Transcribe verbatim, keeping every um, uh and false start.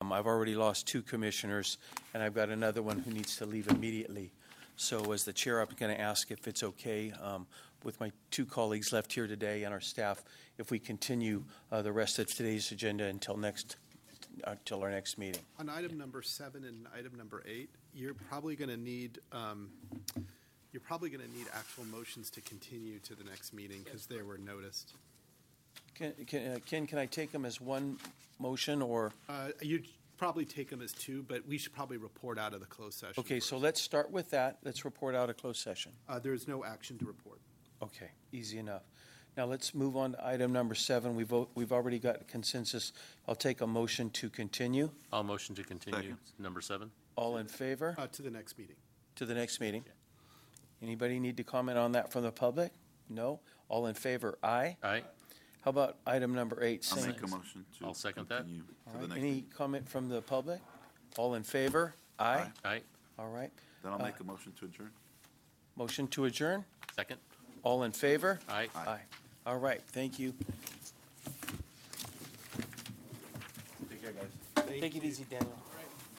Um, I've already lost two commissioners, and I've got another one who needs to leave immediately. So as the chair, I'm going to ask if it's okay um, with my two colleagues left here today and our staff, if we continue uh, the rest of today's agenda until next, until our next meeting. On item number seven and item number eight, you're probably going to need, um, you're probably going to need actual motions to continue to the next meeting because they were noticed. Ken, can, uh, Ken, can I take them as one motion or? Uh, you'd probably take them as two, but we should probably report out of the closed session. Okay, first. so let's start with that. Let's report out a closed session. Uh, there is no action to report. Okay, easy enough. Now let's move on to item number seven. We vote, we've already got consensus. I'll take a motion to continue. I'll motion to continue. Second. Number seven. All in favor? Uh, to the next meeting. To the next meeting. Anybody need to comment on that from the public? No? All in favor? Aye. Aye. How about item number eight? I'll Same. make a motion to I'll second that. continue All to the right. next Any meeting. comment from the public? All in favor? Aye. Aye. Aye. All right. Then I'll Uh, make a motion to adjourn. Motion to adjourn? Second. All in favor? Aye. Aye. All right, thank you. Take care, guys. Take it easy, Daniel.